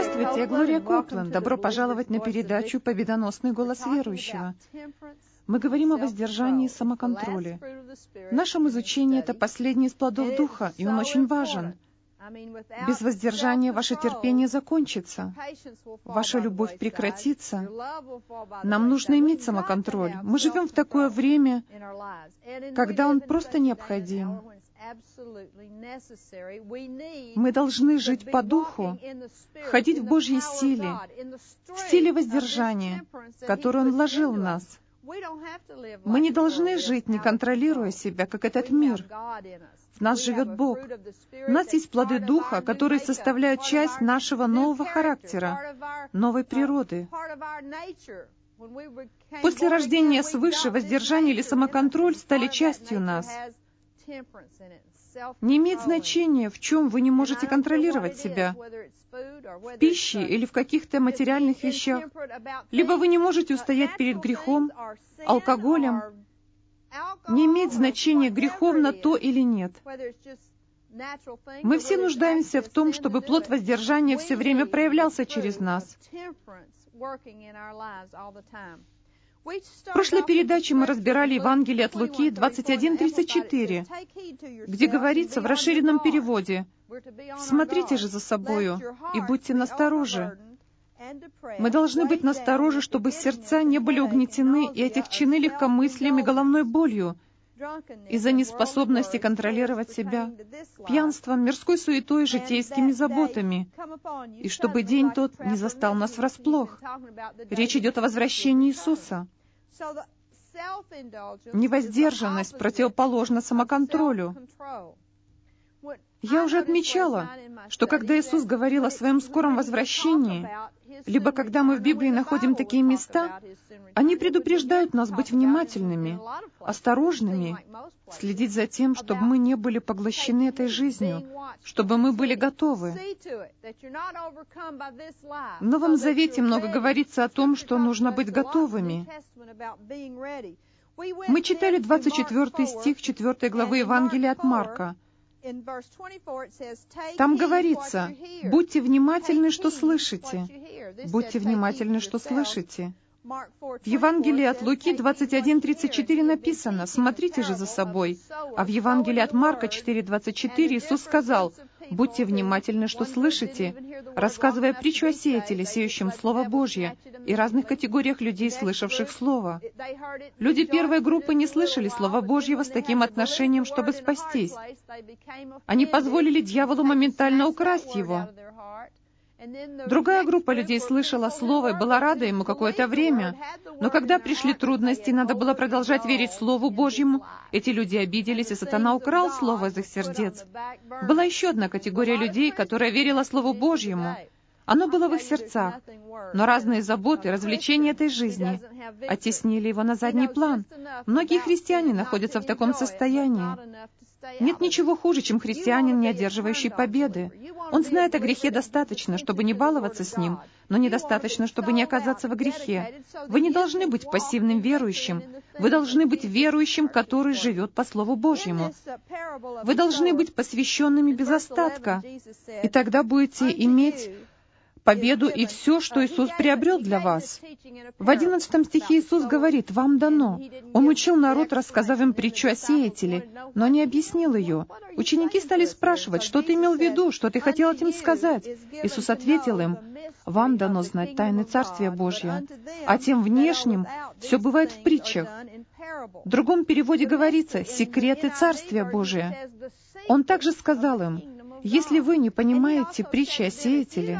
Здравствуйте, я Глория Копленд. Добро пожаловать на передачу «Победоносный голос верующего». Мы говорим о воздержании и самоконтроле. В нашем изучении это последний из плодов Духа, и он очень важен. Без воздержания ваше терпение закончится, ваша любовь прекратится. Нам нужно иметь самоконтроль. Мы живем в такое время, когда он просто необходим. Мы должны жить по Духу, ходить в Божьей силе, в силе воздержания, которую Он вложил в нас. Мы не должны жить, не контролируя себя, как этот мир. В нас живет Бог. У нас есть плоды Духа, которые составляют часть нашего нового характера, новой природы. После рождения свыше воздержание или самоконтроль стали частью нас. Не имеет значения, в чем вы не можете контролировать себя, в пище или в каких-то материальных вещах. Либо вы не можете устоять перед грехом, алкоголем. Не имеет значения, греховно то или нет. Мы все нуждаемся в том, чтобы плод воздержания все время проявлялся через нас. В прошлой передаче мы разбирали Евангелие от Луки 21:34, где говорится в расширенном переводе: «Смотрите же за собою и будьте настороже». Мы должны быть настороже, чтобы сердца не были угнетены и отягчены легкомыслием и головной болью из-за неспособности контролировать себя, пьянством, мирской суетой и житейскими заботами, и чтобы день тот не застал нас врасплох. Речь идет о возвращении Иисуса. Невоздержанность противоположна самоконтролю. Я уже отмечала, что когда Иисус говорил о Своем скором возвращении, либо когда мы в Библии находим такие места, они предупреждают нас быть внимательными, осторожными, следить за тем, чтобы мы не были поглощены этой жизнью, чтобы мы были готовы. В Новом Завете много говорится о том, что нужно быть готовыми. Мы читали 24 стих 4 главы Евангелия от Марка. Там говорится: «Будьте внимательны, что слышите». Будьте внимательны, что слышите. В Евангелии от Луки 21:34 написано: «Смотрите же за собой». А в Евангелии от Марка 4:24 Иисус сказал: «Будьте внимательны, что слышите», рассказывая притчу о сеятеле, сеющем Слово Божье, и разных категориях людей, слышавших Слово. Люди первой группы не слышали Слова Божьего с таким отношением, чтобы спастись. Они позволили дьяволу моментально украсть его. Другая группа людей слышала Слово и была рада ему какое-то время, но когда пришли трудности, надо было продолжать верить Слову Божьему, эти люди обиделись, и сатана украл Слово из их сердец. Была еще одна категория людей, которая верила Слову Божьему. Оно было в их сердцах, но разные заботы, развлечения этой жизни оттеснили его на задний план. Многие христиане находятся в таком состоянии. Нет ничего хуже, чем христианин, не одерживающий победы. Он знает о грехе достаточно, чтобы не баловаться с ним, но недостаточно, чтобы не оказаться во грехе. Вы не должны быть пассивным верующим. Вы должны быть верующим, который живет по Слову Божьему. Вы должны быть посвященными без остатка, и тогда будете иметь победу и все, что Иисус приобрел для вас. В 11 стихе Иисус говорит: «Вам дано». Он учил народ, рассказав им притчу о сеятеле, но не объяснил ее. Ученики стали спрашивать: «Что ты имел в виду? Что ты хотел этим сказать?» Иисус ответил им: «Вам дано знать тайны Царствия Божьего, а тем внешним все бывает в притчах». В другом переводе говорится: «секреты Царствия Божия». Он также сказал им: «Если вы не понимаете притчи о сеятеле,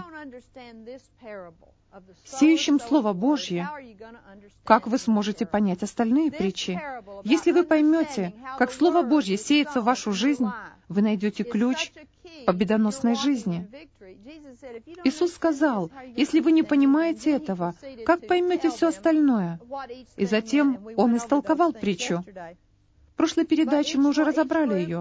сеющем Слово Божье, как вы сможете понять остальные притчи? Если вы поймете, как Слово Божье сеется в вашу жизнь, вы найдете ключ к победоносной жизни». Иисус сказал: «Если вы не понимаете этого, как поймете все остальное?» И затем Он истолковал притчу. В прошлой передаче мы уже разобрали ее.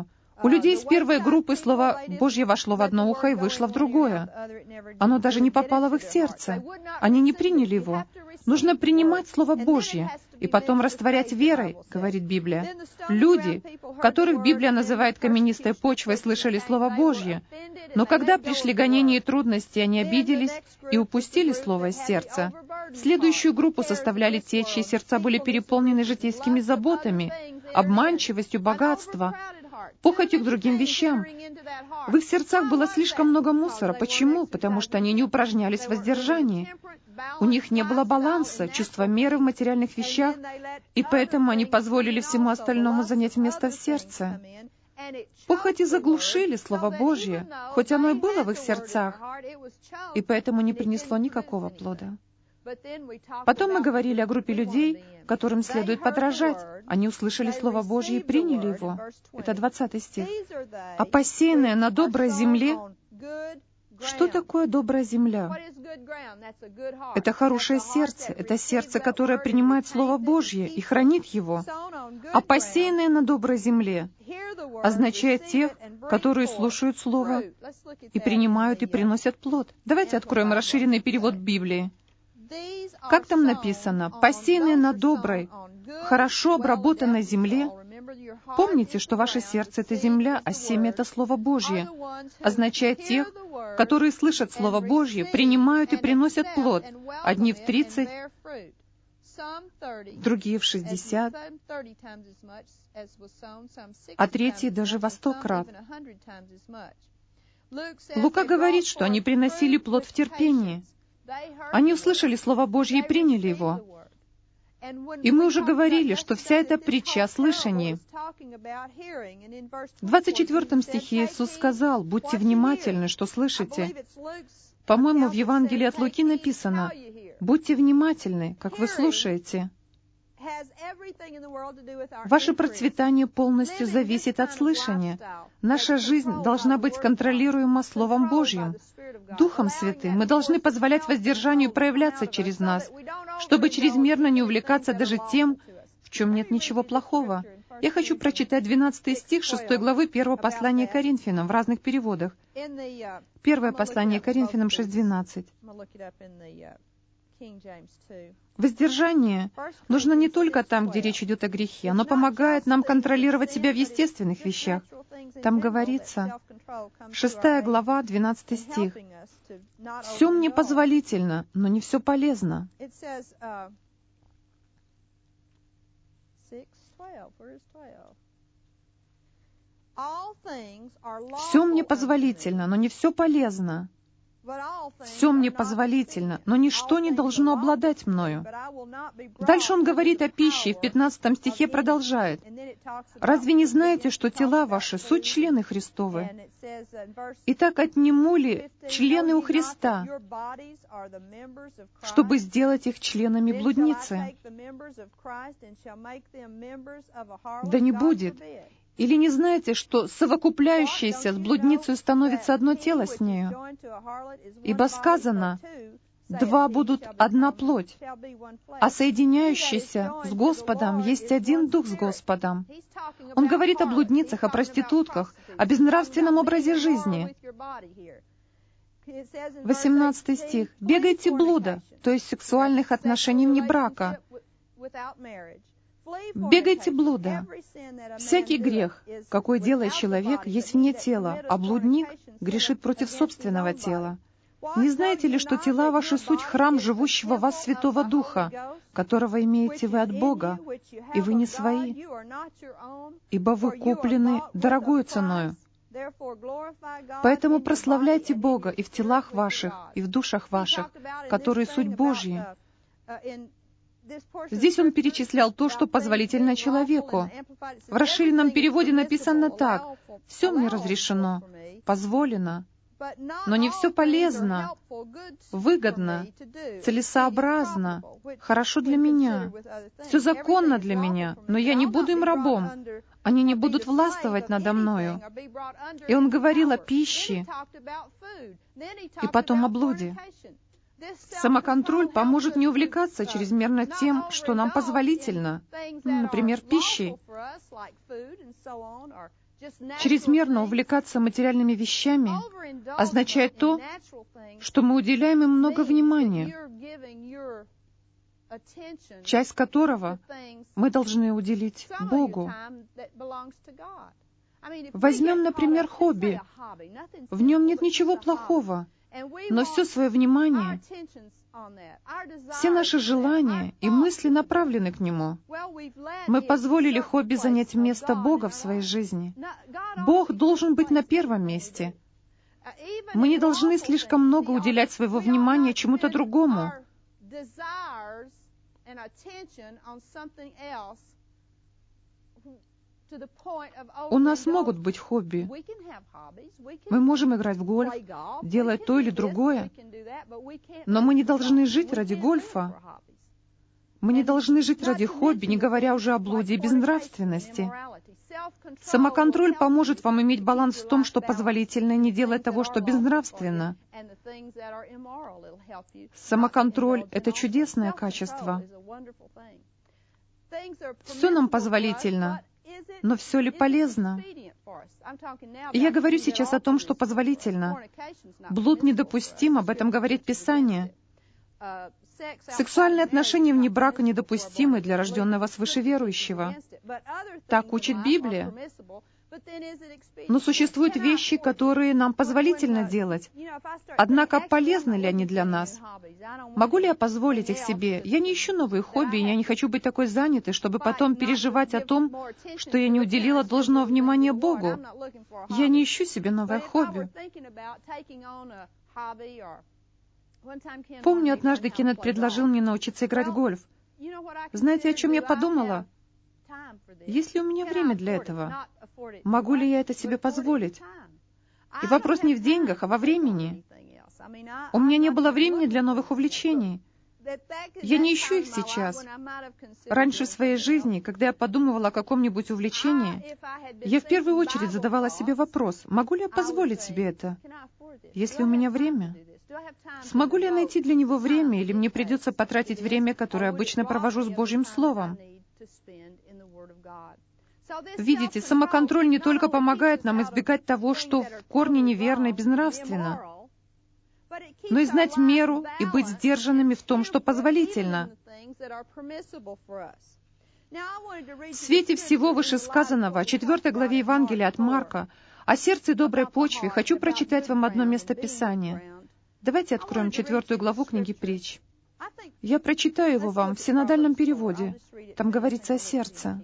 У людей с первой группы Слово Божье вошло в одно ухо и вышло в другое. Оно даже не попало в их сердце. Они не приняли его. Нужно принимать Слово Божье и потом растворять верой, говорит Библия. Люди, которых Библия называет каменистой почвой, слышали Слово Божье, но когда пришли гонения и трудности, они обиделись и упустили Слово из сердца. Следующую группу составляли те, чьи сердца были переполнены житейскими заботами, обманчивостью, богатством, похотью к другим вещам. В их сердцах было слишком много мусора. Почему? Потому что они не упражнялись в воздержании. У них не было баланса, чувства меры в материальных вещах, и поэтому они позволили всему остальному занять место в сердце. Похоти заглушили Слово Божье, хоть оно и было в их сердцах, и поэтому не принесло никакого плода. Потом мы говорили о группе людей, которым следует подражать. Они услышали Слово Божье и приняли его. Это 20 стих. «А посеянное на доброй земле...» Что такое добрая земля? Это хорошее сердце. Это сердце, которое принимает Слово Божье и хранит его. А посеянное на доброй земле означает тех, которые слушают Слово и принимают и приносят плод. Давайте откроем расширенный перевод Библии. Как там написано? «Посеянное на доброй, хорошо обработанной земле». Помните, что ваше сердце — это земля, а семя — это Слово Божье. Означает тех, которые слышат Слово Божье, принимают и приносят плод. Одни в 30, другие в 60, а третьи даже во 100 крат. Лука говорит, что они приносили плод в терпении. Они услышали Слово Божье и приняли его. И мы уже говорили, что вся эта притча о слышании. В 24 стихе Иисус сказал: «Будьте внимательны, что слышите». По-моему, в Евангелии от Луки написано: «Будьте внимательны, как вы слушаете». Ваше процветание полностью зависит от слышания. Наша жизнь должна быть контролируема Словом Божьим, Духом Святым. Мы должны позволять воздержанию проявляться через нас, чтобы чрезмерно не увлекаться даже тем, в чем нет ничего плохого. Я хочу прочитать 12 стих 6 главы 1 послания Коринфянам в разных переводах. Первое послание Коринфянам 6:12. Воздержание нужно не только там, где речь идет о грехе. Оно помогает нам контролировать себя в естественных вещах. Там говорится, 6 глава, 12 стих. «Все мне позволительно, но не все полезно». «Все мне позволительно, но не все полезно». «Все мне позволительно, но ничто не должно обладать мною». Дальше он говорит о пище, и в 15 стихе продолжает. «Разве не знаете, что тела ваши — суть члены Христовы? Итак, отниму ли члены у Христа, чтобы сделать их членами блудницы? Да не будет. Или не знаете, что совокупляющееся с блудницей становится одно тело с нею? Ибо сказано, два будут одна плоть, а соединяющийся с Господом есть один дух с Господом». Он говорит о блудницах, о проститутках, о безнравственном образе жизни. 18 стих. «Бегайте блуда», то есть сексуальных отношений вне брака. «Бегайте блуда». Всякий грех, какой делает человек, есть вне тела, а блудник грешит против собственного тела. Не знаете ли, что тела ваши суть храм живущего в вас Святого Духа, которого имеете вы от Бога, и вы не свои, ибо вы куплены дорогою ценою? Поэтому прославляйте Бога и в телах ваших, и в душах ваших, которые суть Божьи». Здесь он перечислял то, что позволительно человеку. В расширенном переводе написано так: «Все мне разрешено, позволено, но не все полезно, выгодно, целесообразно, хорошо для меня. Все законно для меня, но я не буду им рабом. Они не будут властвовать надо мною». И он говорил о пище, и потом о блуде. Самоконтроль поможет не увлекаться чрезмерно тем, что нам позволительно, например, пищей. Чрезмерно увлекаться материальными вещами означает то, что мы уделяем им много внимания, часть которого мы должны уделить Богу. Возьмем, например, хобби. В нем нет ничего плохого, но все свое внимание, все наши желания и мысли направлены к нему. Мы позволили хобби занять место Бога в своей жизни. Бог должен быть на первом месте. Мы не должны слишком много уделять своего внимания чему-то другому. У нас могут быть хобби. Мы можем играть в гольф, делать то или другое, но мы не должны жить ради гольфа. Мы не должны жить ради хобби, не говоря уже о блуде и безнравственности. Самоконтроль поможет вам иметь баланс в том, что позволительно, и не делать того, что безнравственно. Самоконтроль — это чудесное качество. Все нам позволительно, но все ли полезно? И я говорю сейчас о том, что позволительно. Блуд недопустим, об этом говорит Писание. Сексуальные отношения вне брака недопустимы для рожденного свыше верующего. Так учит Библия. Но существуют вещи, которые нам позволительно делать. Однако, полезны ли они для нас? Могу ли я позволить их себе? Я не ищу новые хобби, и я не хочу быть такой занятой, чтобы потом переживать о том, что я не уделила должного внимания Богу. Я не ищу себе новое хобби. Помню, однажды Кеннет предложил мне научиться играть в гольф. Знаете, о чем я подумала? Есть ли у меня время для этого? Могу ли я это себе позволить? И вопрос не в деньгах, а во времени. У меня не было времени для новых увлечений. Я не ищу их сейчас. Раньше в своей жизни, когда я подумывала о каком-нибудь увлечении, я в первую очередь задавала себе вопрос, могу ли я позволить себе это? Есть ли у меня время? Смогу ли я найти для него время, или мне придется потратить время, которое обычно провожу с Божьим Словом? Видите, самоконтроль не только помогает нам избегать того, что в корне неверно и безнравственно, но и знать меру и быть сдержанными в том, что позволительно. В свете всего вышесказанного, о 4 главе Евангелия от Марка, о сердце и доброй почве, хочу прочитать вам одно место Писания. Давайте откроем 4 главу книги Притч. Я прочитаю его вам в синодальном переводе. Там говорится о сердце.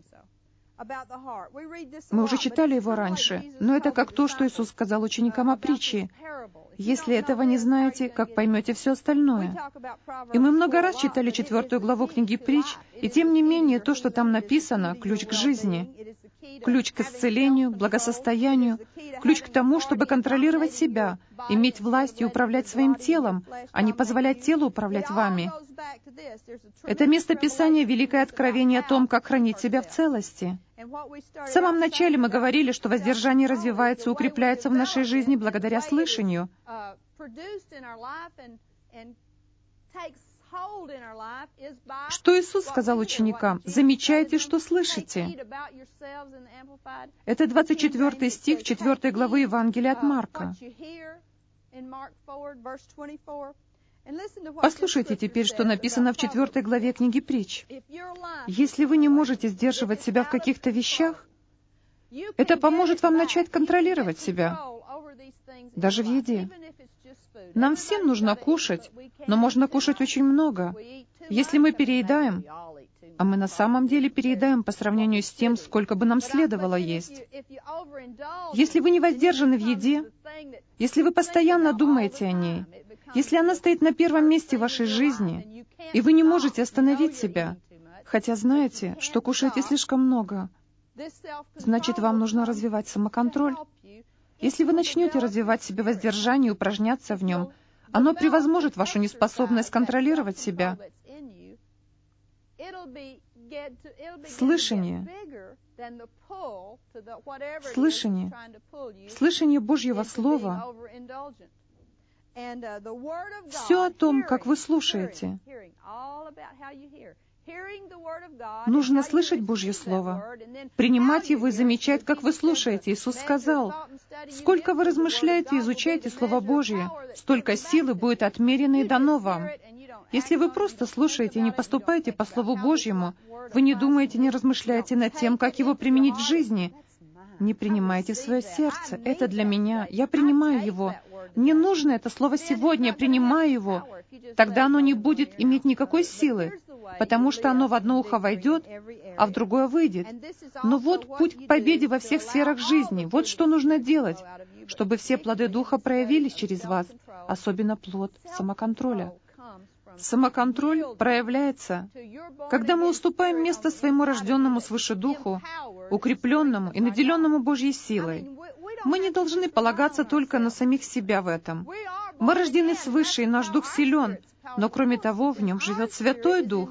Мы уже читали его раньше, но это как то, что Иисус сказал ученикам о притче. Если этого не знаете, как поймете все остальное? И мы много раз читали 4 главу книги Притч, и тем не менее то, что там написано, ключ к жизни, ключ к исцелению, благосостоянию, ключ к тому, чтобы контролировать себя, иметь власть и управлять своим телом, а не позволять телу управлять вами. Это место Писания — великое откровение о том, как хранить себя в целости. В самом начале мы говорили, что воздержание развивается и укрепляется в нашей жизни благодаря слышанию. Что Иисус сказал ученикам? «Замечайте, что слышите». Это 24 стих 4 главы Евангелия от Марка. Послушайте теперь, что написано в 4 главе книги Притч. Если вы не можете сдерживать себя в каких-то вещах, это поможет вам начать контролировать себя, даже в еде. Нам всем нужно кушать, но можно кушать очень много. Если мы переедаем, а мы на самом деле переедаем по сравнению с тем, сколько бы нам следовало есть. Если вы не воздержаны в еде, если вы постоянно думаете о ней, если она стоит на первом месте в вашей жизни, и вы не можете остановить себя, хотя знаете, что кушаете слишком много, значит, вам нужно развивать самоконтроль. Если вы начнете развивать в себе воздержание и упражняться в нем, оно превозможет вашу неспособность контролировать себя. Слышание Божьего Слова, все о том, как вы слушаете. Нужно слышать Божье Слово, принимать его и замечать, как вы слушаете. Иисус сказал: «Сколько вы размышляете и изучаете Слово Божье, столько силы будет отмерено и дано вам». Если вы просто слушаете и не поступаете по Слову Божьему, вы не думаете, не размышляете над тем, как его применить в жизни, не принимаете в свое сердце. Это для меня. Я принимаю его. Мне нужно это слово сегодня, я принимаю его. Тогда оно не будет иметь никакой силы, потому что оно в одно ухо войдет, а в другое выйдет. Но вот путь к победе во всех сферах жизни. Вот что нужно делать, чтобы все плоды Духа проявились через вас, особенно плод самоконтроля. Самоконтроль проявляется, когда мы уступаем место своему рожденному свыше Духу, укрепленному и наделенному Божьей силой. Мы не должны полагаться только на самих себя в этом. Мы рождены свыше, и наш Дух силен, но кроме того, в нем живет Святой Дух.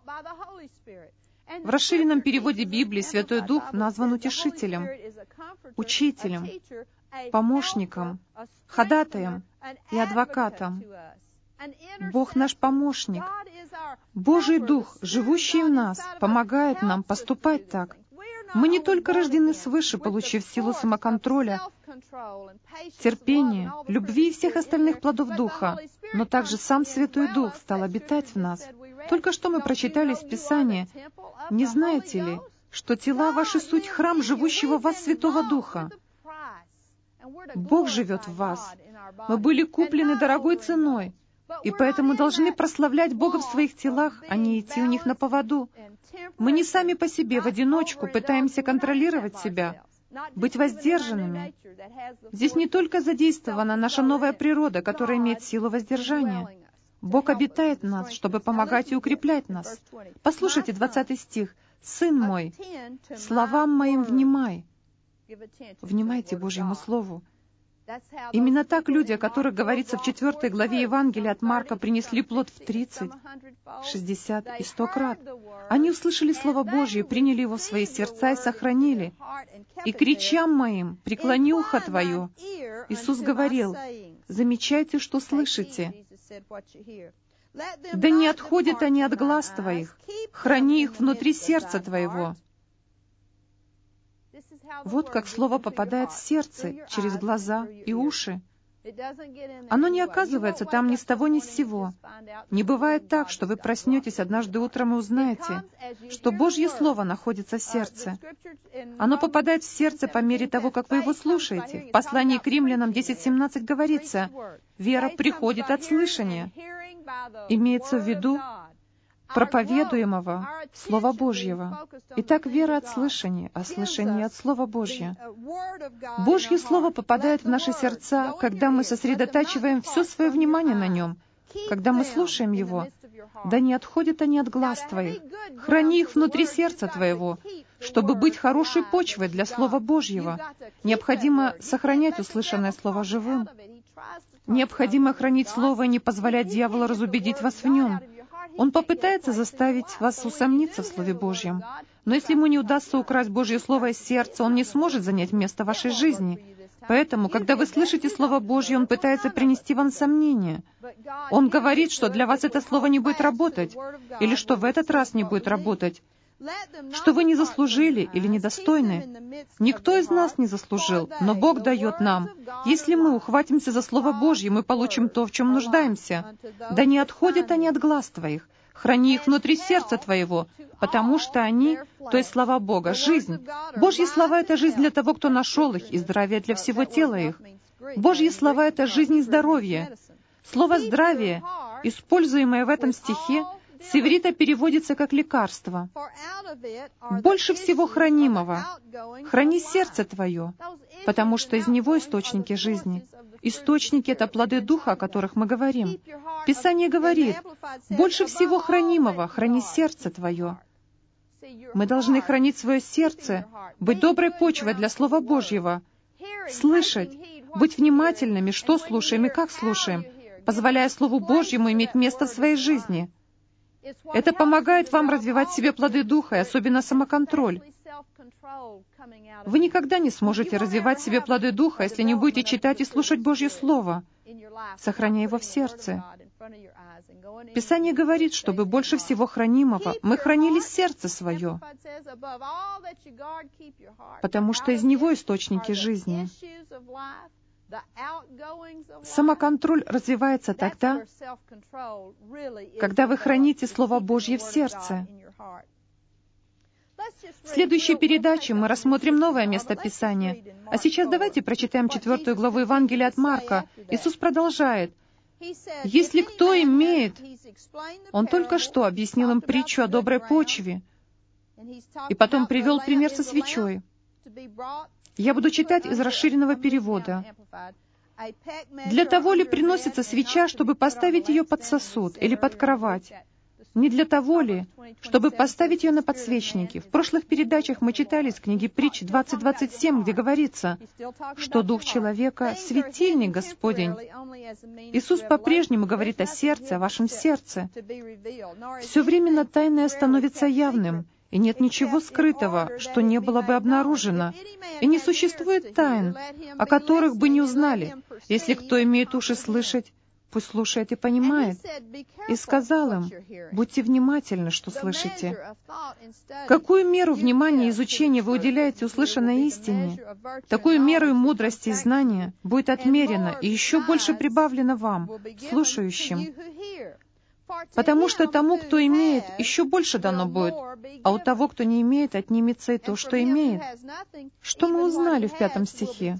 В расширенном переводе Библии Святой Дух назван утешителем, учителем, помощником, ходатаем и адвокатом. Бог наш помощник. Божий Дух, живущий в нас, помогает нам поступать так. Мы не только рождены свыше, получив силу самоконтроля, терпения, любви и всех остальных плодов Духа, но также сам Святой Дух стал обитать в нас. Только что мы прочитали из Писания: «Не знаете ли, что тела ваши суть храм живущего в вас Святого Духа?» Бог живет в вас. Мы были куплены дорогой ценой, и поэтому должны прославлять Бога в своих телах, а не идти у них на поводу. Мы не сами по себе в одиночку пытаемся контролировать себя, быть воздержанными. Здесь не только задействована наша новая природа, которая имеет силу воздержания. Бог обитает в нас, чтобы помогать и укреплять нас. Послушайте 20 стих. «Сын мой, словам моим внимай». Внимайте Божьему Слову. Именно так люди, о которых говорится в 4 главе Евангелия от Марка, принесли плод в 30, 60 и 100 крат. Они услышали Слово Божье, приняли его в свои сердца и сохранили. «И кричам моим, преклони ухо твое». Иисус говорил: «Замечайте, что слышите. Да не отходят они от глаз твоих, храни их внутри сердца твоего». Вот как Слово попадает в сердце, через глаза и уши. Оно не оказывается там ни с того, ни с сего. Не бывает так, что вы проснетесь однажды утром и узнаете, что Божье Слово находится в сердце. Оно попадает в сердце по мере того, как вы его слушаете. В послании к Римлянам 10:17 говорится: «Вера приходит от слышания». Имеется в виду проповедуемого Слова Божьего. Итак, вера от слышания, а слышание от Слова Божьего. Божье Слово попадает в наши сердца, когда мы сосредотачиваем все свое внимание на нем, когда мы слушаем его. «Да не отходят они от глаз твоих, храни их внутри сердца твоего». Чтобы быть хорошей почвой для Слова Божьего, необходимо сохранять услышанное Слово живым. Необходимо хранить Слово и не позволять дьяволу разубедить вас в нем. Он попытается заставить вас усомниться в Слове Божьем. Но если ему не удастся украсть Божье Слово из сердца, он не сможет занять место в вашей жизни. Поэтому, когда вы слышите Слово Божье, он пытается принести вам сомнения. Он говорит, что для вас это Слово не будет работать, или что в этот раз не будет работать, что вы не заслужили или недостойны. Никто из нас не заслужил, но Бог дает нам. Если мы ухватимся за Слово Божье, мы получим то, в чем нуждаемся. «Да не отходят они от глаз твоих, храни их внутри сердца твоего, потому что они, то есть слова Бога, жизнь». Божьи слова — это жизнь для того, кто нашел их, и здравие для всего тела их. Божьи слова — это жизнь и здоровье. Слово «здравие», используемое в этом стихе, с иврита переводится как «лекарство». Больше всего хранимого храни сердце твое, потому что из него источники жизни. Источники — это плоды Духа, о которых мы говорим. Писание говорит: «Больше всего хранимого храни сердце твое». Мы должны хранить свое сердце, быть доброй почвой для Слова Божьего, слышать, быть внимательными, что слушаем и как слушаем, позволяя Слову Божьему иметь место в своей жизни. Это помогает вам развивать в себе плоды Духа, и особенно самоконтроль. Вы никогда не сможете развивать в себе плоды Духа, если не будете читать и слушать Божье Слово, сохраняя его в сердце. Писание говорит, чтобы больше всего хранимого мы хранили сердце свое, потому что из него источники жизни. Самоконтроль развивается тогда, когда вы храните Слово Божье в сердце. В следующей передаче мы рассмотрим новое место Писания. А сейчас давайте прочитаем 4 главу Евангелия от Марка. Иисус продолжает. «Если кто имеет...» Он только что объяснил им притчу о доброй почве, и потом привел пример со свечой. Я буду читать из расширенного перевода. «Для того ли приносится свеча, чтобы поставить ее под сосуд или под кровать? Не для того ли, чтобы поставить ее на подсвечники?» В прошлых передачах мы читали из книги Притч 20:27, где говорится, что Дух человека — светильник Господень. Иисус по-прежнему говорит о сердце, о вашем сердце. Все временно тайное становится явным, и нет ничего скрытого, что не было бы обнаружено. И не существует тайн, о которых бы не узнали. Если кто имеет уши слышать, пусть слушает и понимает. И сказал им, будьте внимательны, что слышите. Какую меру внимания и изучения вы уделяете услышанной истине, такую меру и мудрости и знания будет отмерено и еще больше прибавлено вам, слушающим. Потому что тому, кто имеет, еще больше дано будет, а у того, кто не имеет, отнимется и то, что имеет. Что мы узнали в 5 стихе?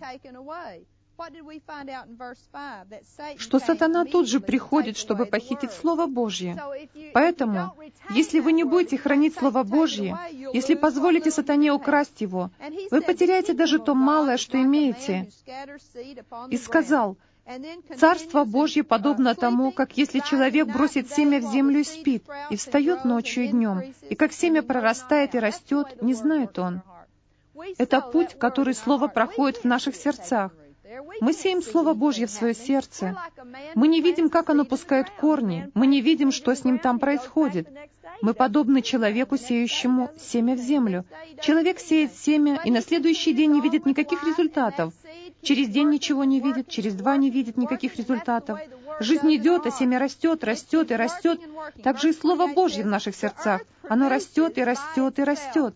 Что сатана тут же приходит, чтобы похитить Слово Божье. Поэтому, если вы не будете хранить Слово Божье, если позволите сатане украсть его, вы потеряете даже то малое, что имеете. И сказал, «Царство Божье подобно тому, как если человек бросит семя в землю и спит, и встает ночью и днем, и как семя прорастает и растет, не знает он». Это путь, который Слово проходит в наших сердцах. Мы сеем Слово Божье в свое сердце. Мы не видим, как оно пускает корни. Мы не видим, что с ним там происходит. Мы подобны человеку, сеющему семя в землю. Человек сеет семя, и на следующий день не видит никаких результатов. Через день ничего не видит, через 2 не видит никаких результатов. Жизнь идет, а семя растет, растет и растет. Так же и Слово Божье в наших сердцах. Оно растет и растет и растет.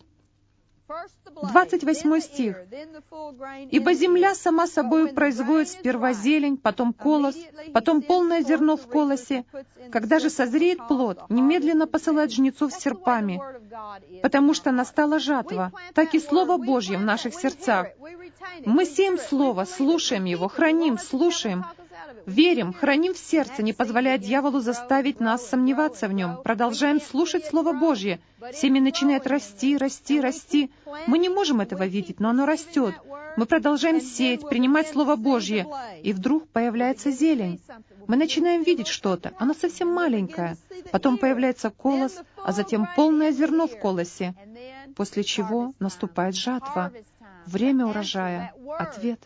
28 стих. «Ибо земля сама собою производит сперва зелень, потом колос, потом полное зерно в колосе. Когда же созреет плод, немедленно посылает жнецов с серпами, потому что настала жатва». Так и Слово Божье в наших сердцах. Мы сеем Слово, слушаем его, храним, слушаем, верим, храним в сердце, не позволяя дьяволу заставить нас сомневаться в нем. Продолжаем слушать Слово Божье. Семя начинает расти, расти, расти. Мы не можем этого видеть, но оно растет. Мы продолжаем сеять, принимать Слово Божье, и вдруг появляется зелень. Мы начинаем видеть что-то, оно совсем маленькое. Потом появляется колос, а затем полное зерно в колосе, после чего наступает жатва. Время урожая. Ответ.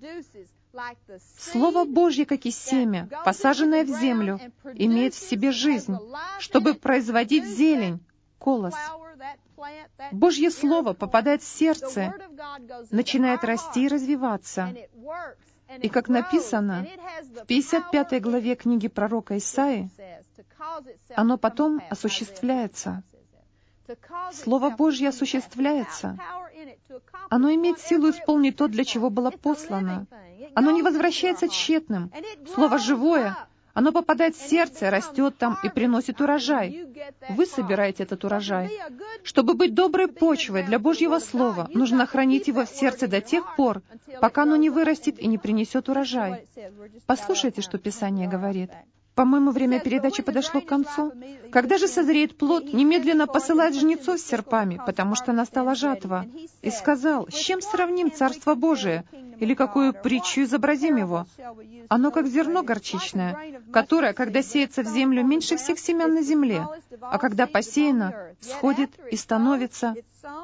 Слово Божье, как и семя, посаженное в землю, имеет в себе жизнь, чтобы производить зелень, колос. Божье Слово попадает в сердце, начинает расти и развиваться. И как написано в 55 главе книги пророка Исаии, оно потом осуществляется. Слово Божье осуществляется. Оно имеет силу исполнить то, для чего было послано. Оно не возвращается тщетным. Слово живое. Оно попадает в сердце, растет там и приносит урожай. Вы собираете этот урожай. Чтобы быть доброй почвой для Божьего Слова, нужно хранить его в сердце до тех пор, пока оно не вырастет и не принесет урожай. Послушайте, что Писание говорит. По-моему, время передачи подошло к концу. Когда же созреет плод, немедленно посылает жнецов с серпами, потому что настала жатва. И сказал, с чем сравним Царство Божие? Или какую притчу изобразим его? Оно как зерно горчичное, которое, когда сеется в землю, меньше всех семян на земле, а когда посеяно, всходит и становится.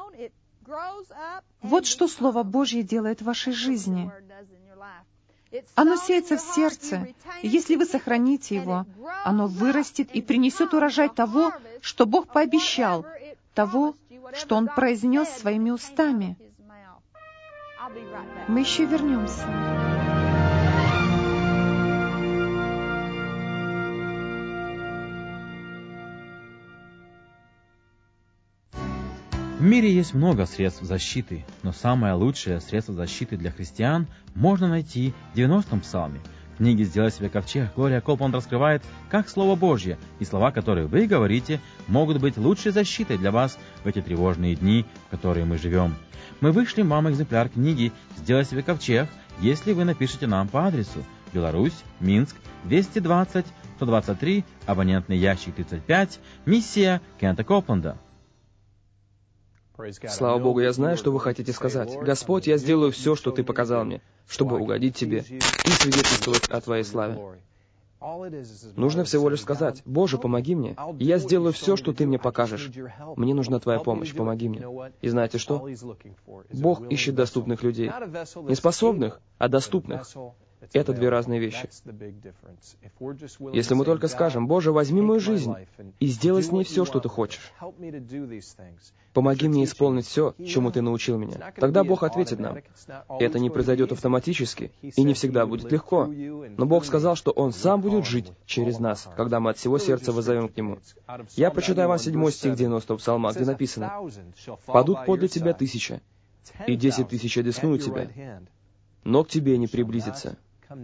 Вот что Слово Божье делает в вашей жизни. Оно сеется в сердце, и если вы сохраните его, оно вырастет и принесет урожай того, что Бог пообещал, того, что Он произнес своими устами. Мы еще вернемся. В мире есть много средств защиты, но самое лучшее средство защиты для христиан можно найти в 90-м псалме. В книге «Сделай себе ковчег» Глория Копланд раскрывает, как Слово Божье и слова, которые вы говорите, могут быть лучшей защитой для вас в эти тревожные дни, в которые мы живем. Мы вышлем вам экземпляр книги «Сделай себе ковчег», если вы напишите нам по адресу: Беларусь, Минск, 220, 123, абонентный ящик 35, миссия Кента Копланда. Слава Богу, я знаю, что вы хотите сказать. Господь, я сделаю все, что Ты показал мне, чтобы угодить Тебе и свидетельствовать о Твоей славе. Нужно всего лишь сказать: Боже, помоги мне, и я сделаю все, что Ты мне покажешь. Мне нужна Твоя помощь, помоги мне. И знаете что? Бог ищет доступных людей. Не способных, а доступных. Это две разные вещи. Если мы только скажем: Боже, возьми мою жизнь и сделай с ней все, что Ты хочешь. Помоги мне исполнить все, чему Ты научил меня. Тогда Бог ответит нам. Это не произойдет автоматически и не всегда будет легко. Но Бог сказал, что Он сам будет жить через нас, когда мы от всего сердца воззовем к Нему. Я прочитаю вам 7 стих 90-го псалма, где написано: «Падут подле тебя 1000, и 10 000 одесную тебя, но к тебе не приблизится».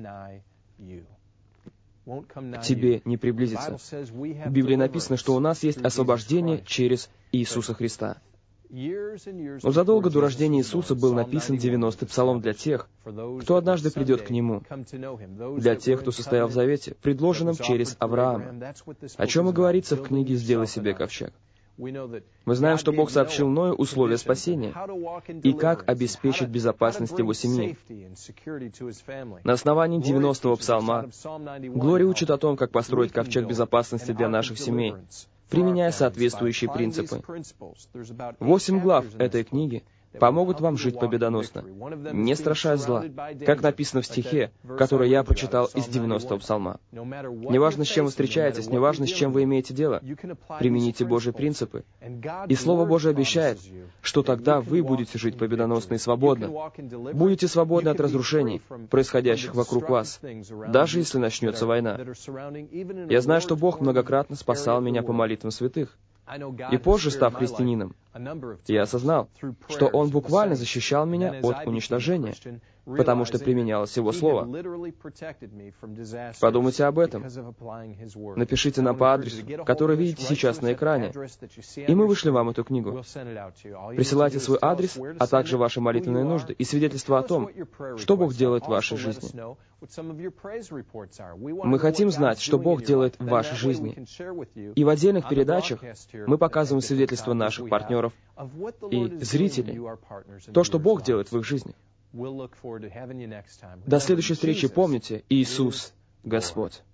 К тебе не приблизится. В Библии написано, что у нас есть освобождение через Иисуса Христа. Но задолго до рождения Иисуса был написан 90-й псалом для тех, кто однажды придет к Нему, для тех, кто состоял в завете, предложенном через Авраама, о чем и говорится в книге «Сделай себе ковчег». Мы знаем, что Бог сообщил Ною условия спасения и как обеспечить безопасность его семьи. На основании 90-го псалма Глория учит о том, как построить ковчег безопасности для наших семей, применяя соответствующие принципы. 8 глав этой книги помогут вам жить победоносно, не страшась зла, как написано в стихе, который я прочитал из 90-го псалма. Неважно, с чем вы встречаетесь, неважно, с чем вы имеете дело, примените Божьи принципы. И Слово Божие обещает, что тогда вы будете жить победоносно и свободно. Будете свободны от разрушений, происходящих вокруг вас, даже если начнется война. Я знаю, что Бог многократно спасал меня по молитвам святых. И позже, став христианином, я осознал, что Он буквально защищал меня от уничтожения, потому что применялось Его Слово. Подумайте об этом. Напишите нам по адресу, который видите сейчас на экране, и мы вышлем вам эту книгу. Присылайте свой адрес, а также ваши молитвенные нужды и свидетельства о том, что Бог делает в вашей жизни. Мы хотим знать, что Бог делает в вашей жизни. И в отдельных передачах мы показываем свидетельства наших партнеров и зрителей, то, что Бог делает в их жизни. До следующей встречи помните: Иисус Господь.